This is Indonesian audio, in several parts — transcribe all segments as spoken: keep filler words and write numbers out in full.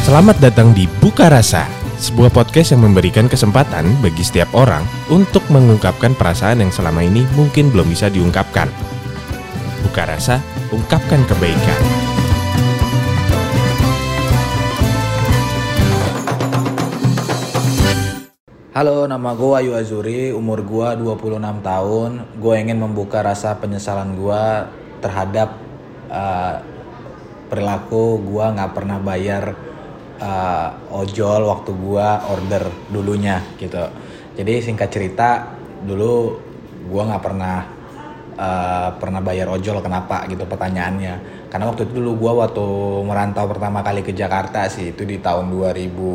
Selamat datang di Buka Rasa, sebuah podcast yang memberikan kesempatan bagi setiap orang untuk mengungkapkan perasaan yang selama ini mungkin belum bisa diungkapkan. Buka Rasa, ungkapkan kebaikan. Halo, nama gue Ayu Azuri, umur gue dua puluh enam tahun. Gue ingin membuka rasa penyesalan gue terhadap uh, perilaku gue gak pernah bayar uh, ojol waktu gue order dulunya gitu. Jadi singkat cerita, dulu gue gak pernah uh, pernah bayar ojol. Kenapa gitu pertanyaannya. Karena waktu itu dulu gue waktu merantau pertama kali ke Jakarta sih, itu di tahun dua ribu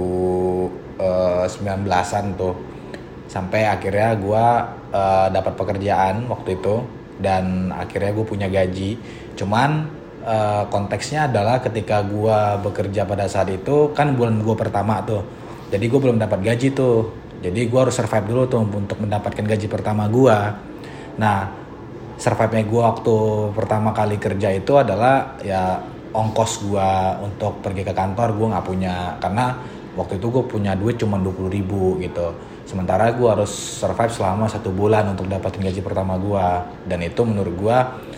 sembilan belasan tuh, sampai akhirnya gue uh, dapat pekerjaan waktu itu dan akhirnya gue punya gaji. Cuman uh, konteksnya adalah ketika gue bekerja pada saat itu kan bulan gue pertama tuh, jadi gue belum dapat gaji tuh, jadi gue harus survive dulu tuh untuk mendapatkan gaji pertama gue. Nah, survive-nya gue waktu pertama kali kerja itu adalah ya ongkos gue untuk pergi ke kantor gue nggak punya, karena waktu itu gue punya duit cuma dua puluh ribu gitu. Sementara gue harus survive selama satu bulan untuk dapetin gaji pertama gue. Dan itu menurut gue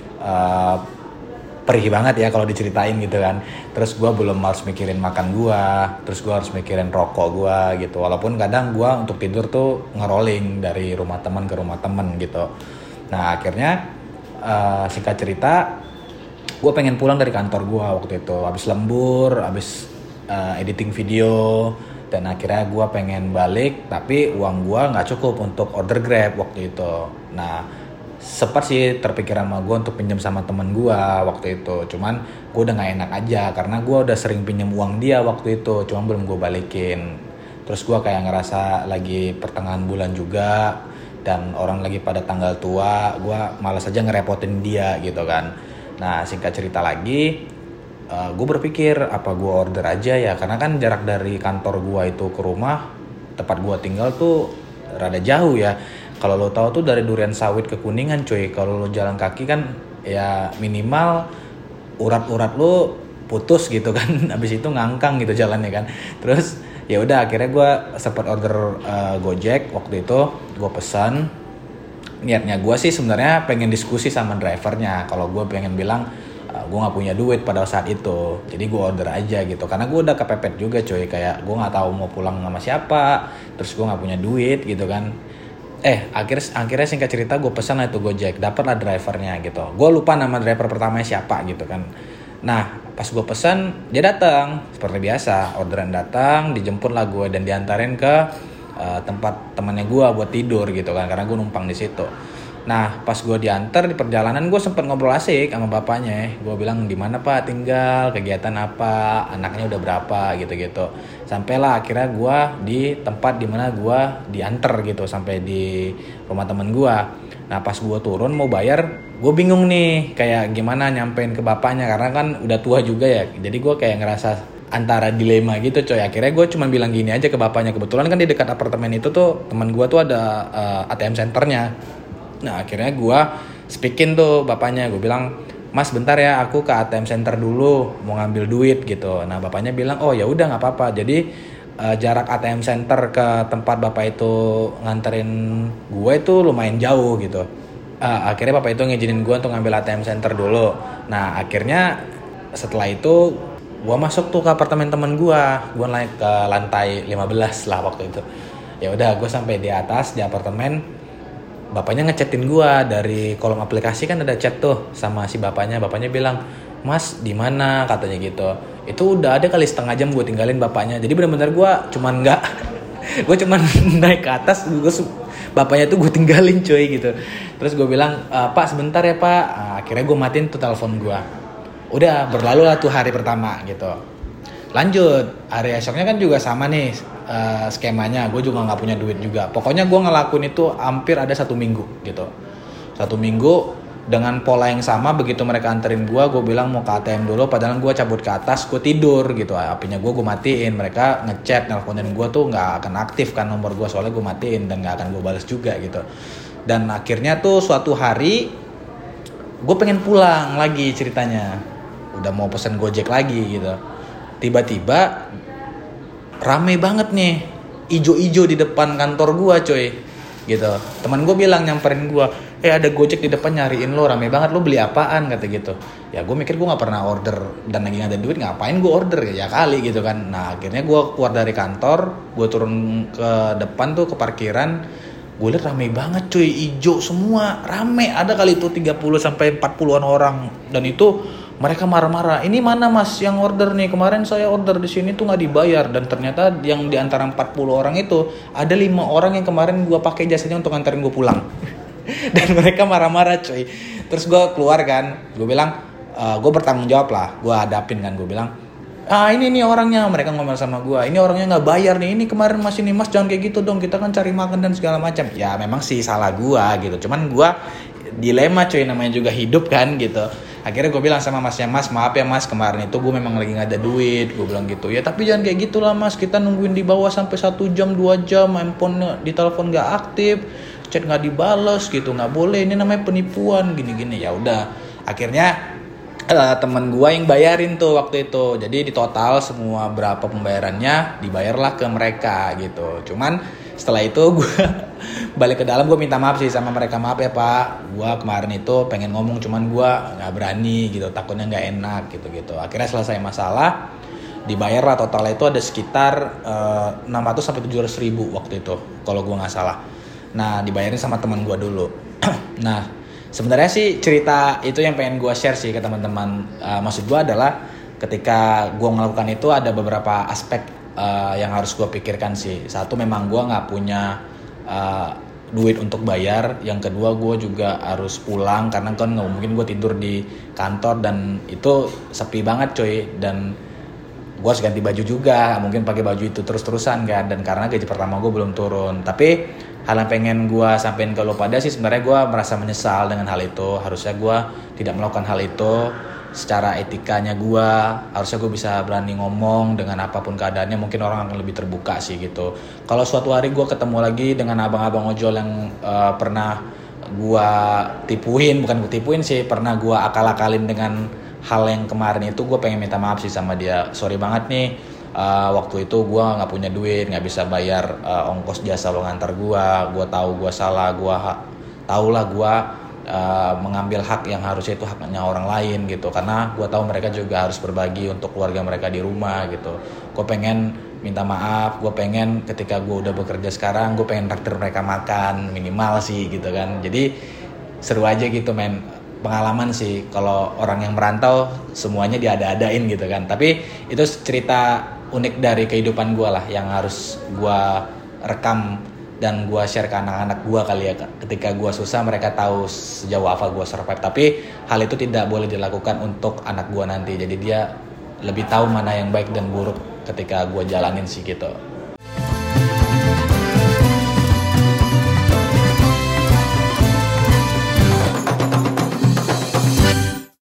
uh, perih banget ya kalau diceritain gitu kan. Terus gue belum harus mikirin makan gue, terus gue harus mikirin rokok gue gitu. Walaupun kadang gue untuk tidur tuh ngerolling dari rumah teman ke rumah teman gitu. Nah akhirnya uh, singkat cerita, gue pengen pulang dari kantor gue waktu itu. Abis lembur, abis Uh, editing video, dan akhirnya gue pengen balik tapi uang gue nggak cukup untuk order Grab waktu itu. Nah sempat sih terpikir sama gue untuk pinjam sama temen gue waktu itu, cuman gue udah nggak enak aja karena gue udah sering pinjam uang dia waktu itu, cuman belum gue balikin. Terus gue kayak ngerasa lagi pertengahan bulan juga dan orang lagi pada tanggal tua, gue malas aja ngerepotin dia gitu kan. Nah singkat cerita lagi, Uh, gue berpikir apa gue order aja ya, karena kan jarak dari kantor gue itu ke rumah tempat gue tinggal tuh rada jauh ya. Kalau lo tahu tuh dari Durian Sawit ke Kuningan cuy, kalau lo jalan kaki kan ya minimal urat-urat lo putus gitu kan, habis itu ngangkang gitu jalannya kan. Terus ya udah akhirnya gue sempat order uh, Gojek waktu itu, gue pesan. Niatnya gue sih sebenarnya pengen diskusi sama drivernya, kalau gue pengen bilang gue nggak punya duit pada saat itu, jadi gue order aja gitu, karena gue udah kepepet juga coy, kayak gue nggak tahu mau pulang sama siapa, terus gue nggak punya duit gitu kan. Eh akhirnya akhirnya singkat cerita gue pesan lah itu Gojek, dapet lah drivernya gitu. Gue lupa nama driver pertamanya siapa gitu kan. Nah pas gue pesan dia datang seperti biasa, orderan datang, dijemput lah gue dan diantarin ke uh, tempat temannya gue buat tidur gitu kan, karena gue numpang di situ. Nah pas gue diantar di perjalanan gue sempet ngobrol asik sama bapaknya. Gue bilang di mana pak tinggal, kegiatan apa, anaknya udah berapa gitu-gitu. Sampailah akhirnya gue di tempat dimana gue diantar gitu sampai di rumah temen gue. Nah pas gue turun mau bayar, gue bingung nih kayak gimana nyampein ke bapaknya, karena kan udah tua juga ya. Jadi gue kayak ngerasa antara dilema gitu coy. Akhirnya gue cuma bilang gini aja ke bapaknya. Kebetulan kan di dekat apartemen itu tuh teman gue tuh ada uh, A T M centernya. Nah akhirnya gue speakin tuh bapaknya, gue bilang mas bentar ya aku ke A T M center dulu mau ngambil duit gitu. Nah bapaknya bilang oh ya udah nggak apa-apa. Jadi uh, jarak A T M center ke tempat bapak itu nganterin gue itu lumayan jauh gitu. Uh, akhirnya bapak itu ngizinin gue untuk ngambil A T M center dulu. Nah akhirnya setelah itu gue masuk tuh ke apartemen temen gue, gue naik ke lantai lima belas lah waktu itu. Ya udah gue sampai di atas di apartemen. Bapaknya ngechatin gue dari kolom aplikasi, kan ada chat tuh sama si bapaknya. Bapaknya bilang, mas di mana katanya gitu. Itu udah ada kali setengah jam gue tinggalin bapaknya. Jadi benar-benar gue cuman nggak, gue cuman naik ke atas, gue bapaknya tuh gue tinggalin cuy gitu. Terus gue bilang, e, pak sebentar ya pak. Nah, akhirnya gue matiin tuh telepon gue. Udah berlalu lah tuh hari pertama gitu. Lanjut hari esoknya kan juga sama nih uh, skemanya, gue juga nggak punya duit juga. Pokoknya gue ngelakuin itu hampir ada satu minggu gitu. Satu minggu dengan pola yang sama. Begitu mereka anterin gue, gue bilang mau ke A T M dulu. Padahal gue cabut ke atas, gue tidur gitu. Apinya gue gue matiin. Mereka ngechat, nelponin gue tuh nggak akan aktif kan nomor gue, soalnya gue matiin dan nggak akan gue balas juga gitu. Dan akhirnya tuh suatu hari gue pengen pulang lagi ceritanya. Udah mau pesen Gojek lagi gitu. Tiba-tiba rame banget nih, ijo-ijo di depan kantor gua coy, gitu. Teman gua bilang nyamperin gua, eh ada Gojek di depan nyariin lo, rame banget, lo beli apaan, kata gitu. Ya gua mikir gua nggak pernah order dan lagi nggak ada duit, ngapain gua order ya kali gitu kan. Nah akhirnya gua keluar dari kantor, gua turun ke depan tuh ke parkiran, gue liat rame banget cuy, ijo semua, rame, ada kali itu tiga puluh sampai empat puluhan orang, dan itu mereka marah-marah, ini mana mas yang order nih, kemarin saya order di sini tuh nggak dibayar, dan ternyata yang di antara empat puluh orang itu ada lima orang yang kemarin gue pakai jasanya untuk nganterin gue pulang. Dan mereka marah-marah cuy. Terus gue keluar kan, gue bilang e, gue bertanggung jawab lah, gue hadapin kan, gue bilang ah ini nih orangnya, mereka ngomel sama gue, ini orangnya nggak bayar nih, ini kemarin mas ini mas jangan kayak gitu dong, kita kan cari makan dan segala macam. Ya memang sih salah gue gitu, cuman gue dilema cuy, namanya juga hidup kan gitu. Akhirnya gue bilang sama masnya, mas maaf ya mas, kemarin itu gue memang lagi gak ada duit, gue bilang gitu. Ya tapi jangan kayak gitulah mas, kita nungguin di bawah sampai satu jam dua jam, handphone di telepon gak aktif, chat gak dibales gitu, nggak boleh, ini namanya penipuan gini-gini. Ya udah, akhirnya uh, temen gue yang bayarin tuh waktu itu. Jadi di total semua berapa pembayarannya dibayarlah ke mereka gitu. Cuman setelah itu gue balik ke dalam, gue minta maaf sih sama mereka, maaf ya pak, gue kemarin itu pengen ngomong cuman gue nggak berani gitu, takutnya nggak enak gitu gitu. Akhirnya selesai masalah, dibayar lah, totalnya itu ada sekitar uh, enam ratus sampai tujuh ratus ribu waktu itu kalau gue nggak salah. Nah dibayarin sama teman gue dulu. Nah sebenarnya sih cerita itu yang pengen gue share sih ke teman-teman. Uh, maksud gue adalah ketika gue melakukan itu ada beberapa aspek Uh, yang harus gue pikirkan sih. Satu, memang gue nggak punya uh, duit untuk bayar. Yang kedua, gue juga harus pulang karena kan nggak mungkin gue tidur di kantor dan itu sepi banget coy. Dan gue harus ganti baju juga, mungkin pakai baju itu terus-terusan kan. Dan karena gaji pertama gue belum turun. Tapi hal yang pengen gue sampein ke lo pada sih, sebenarnya gue merasa menyesal dengan hal itu. Harusnya gue tidak melakukan hal itu. Secara etikanya gue, harusnya gue bisa berani ngomong dengan apapun keadaannya, mungkin orang akan lebih terbuka sih gitu. Kalau suatu hari gue ketemu lagi dengan abang-abang ojol yang uh, pernah gue tipuin, bukan gue tipuin sih, pernah gue akal-akalin dengan hal yang kemarin itu, gue pengen minta maaf sih sama dia. Sorry banget nih, uh, waktu itu gue nggak punya duit, nggak bisa bayar uh, ongkos jasa lo ngantar gue. Gue tahu gue salah, gue ha- tahu lah gue Uh, mengambil hak yang harusnya itu haknya orang lain gitu, karena gue tahu mereka juga harus berbagi untuk keluarga mereka di rumah gitu. Gue pengen minta maaf, gue pengen ketika gue udah bekerja sekarang, gue pengen traktir mereka makan minimal sih gitu kan. Jadi seru aja gitu men, pengalaman sih kalau orang yang merantau semuanya diada-adain gitu kan. Tapi itu cerita unik dari kehidupan gue lah yang harus gue rekam dan gue share ke anak-anak gue kali ya. Ketika gue susah, mereka tahu sejauh apa gue survive. Tapi hal itu tidak boleh dilakukan untuk anak gue nanti. Jadi dia lebih tahu mana yang baik dan buruk ketika gue jalanin sih gitu.